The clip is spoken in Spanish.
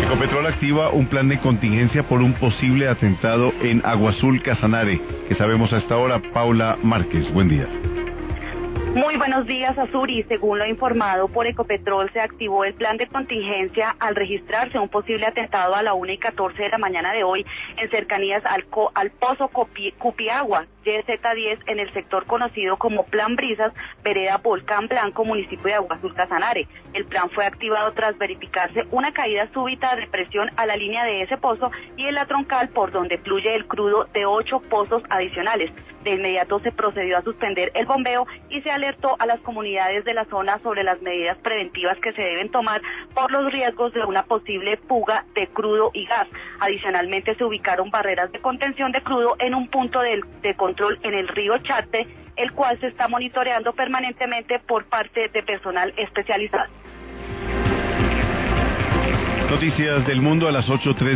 Ecopetrol activa un plan de contingencia por un posible atentado en Agua Azul, Casanare. ¿Qué sabemos hasta ahora? Paula Márquez, buen día. Muy buenos días, Azuri. Según lo informado por Ecopetrol, se activó el plan de contingencia al registrarse un posible atentado a la 1:14 de la mañana de hoy en cercanías al Pozo Cupiagua, YZ10, en el sector conocido como Plan Brisas, vereda Volcán Blanco, municipio de Agua Azul, Casanare. El plan fue activado tras verificarse una caída súbita de presión a la línea de ese pozo y en la troncal por donde fluye el crudo de 8 pozos adicionales. De inmediato se procedió a suspender el bombeo y se alertó a las comunidades de la zona sobre las medidas preventivas que se deben tomar por los riesgos de una posible fuga de crudo y gas. Adicionalmente se ubicaron barreras de contención de crudo en un punto de control en el río Chate, el cual se está monitoreando permanentemente por parte de personal especializado. Noticias del mundo a las 8:03.